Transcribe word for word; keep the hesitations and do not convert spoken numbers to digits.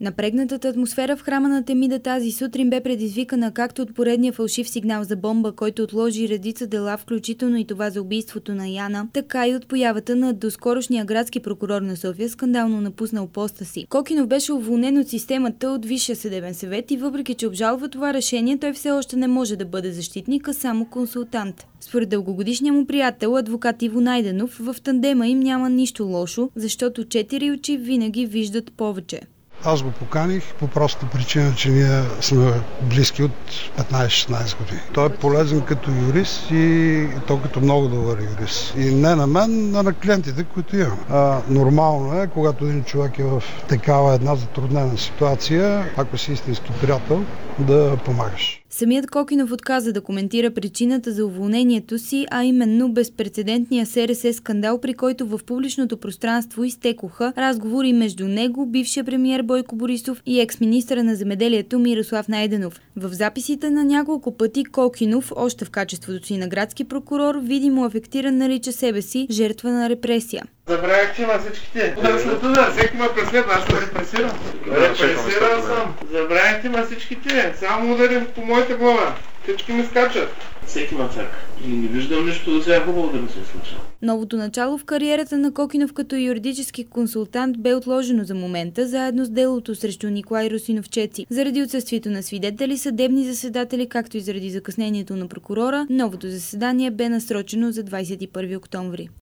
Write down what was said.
Напрегнатата атмосфера в храма на Темида тази сутрин бе предизвикана както от поредния фалшив сигнал за бомба, който отложи редица дела, включително и това за убийството на Яна, така и от появата на доскорошния градски прокурор на София, скандално напуснал поста си. Кокинов беше уволнен от системата от Висшия съдебен съвет и въпреки че обжалва това решение, той все още не може да бъде защитник, а само консултант. Според дългогодишния му приятел, адвокат Иво Найденов, в тандема им няма нищо лошо, защото четири очи винаги виждат повече. Аз го поканих по проста причина, че ние сме близки от петнайсет-шестнайсет години. Той е полезен като юрист и то като много добър юрист. И не на мен, а на клиентите, които имам. А, нормално е, когато един човек е в такава една затруднена ситуация, ако си истински приятел, да помагаш. Самият Кокинов отказа да коментира причината за уволнението си, а именно безпрецедентния С Р С скандал, при който в публичното пространство изтекоха разговори между него, бившия премиер Бойко Борисов и екс-министъра на земеделието Мирослав Найденов. В записите на няколко пъти Кокинов, още в качеството си на градски прокурор, видимо афектиран нарича себе си жертва на репресия. Забравях, че има всичките. Ударството да, всеки ме преследва, аз ще репресирам. Репресирал съм. Забравях, че има всичките. Само ударим по моята глава. Всички ми скачат. Всеки ме чака. И не виждам нищо да сега хубаво да ми се случва. Новото начало в кариерата на Кокинов като юридически консултант бе отложено за момента, заедно с делото срещу Николай Русинов-Чеци. Заради отсъствието на свидетели, съдебни заседатели, както и заради закъснението на прокурора, новото заседание бе насрочено за двайсет и първи октомври.